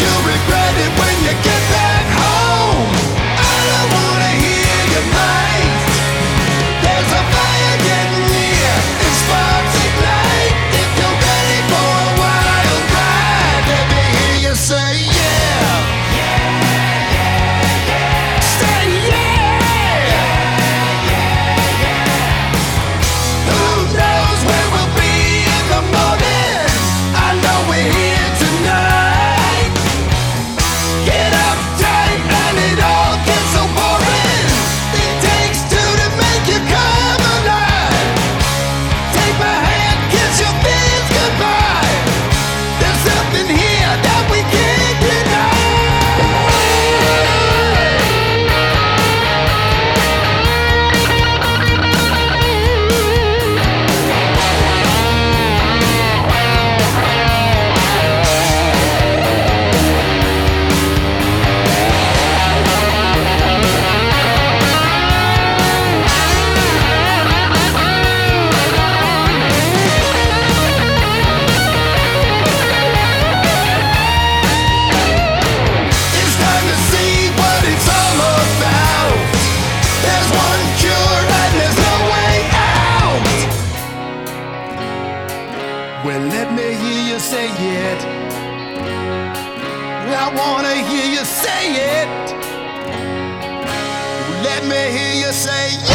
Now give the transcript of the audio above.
you'll regret it when you get back home. I don't wanna hear your mind. There's a fire getting near, and sparks ignite. If you're ready for a wild ride, let me hear you say yeah. Say yeah. Who knows where we'll be in the morning? I know we're here tonight. Get uptight and it all gets so boring. It takes two to make you come alive. Take my hand, kiss your fears goodbye. There's something here that we can't deny. It's time to see what it's all about. There's one cure and there's no way out. Well, let me hear you say it. I wanna hear you say it. Let me hear you say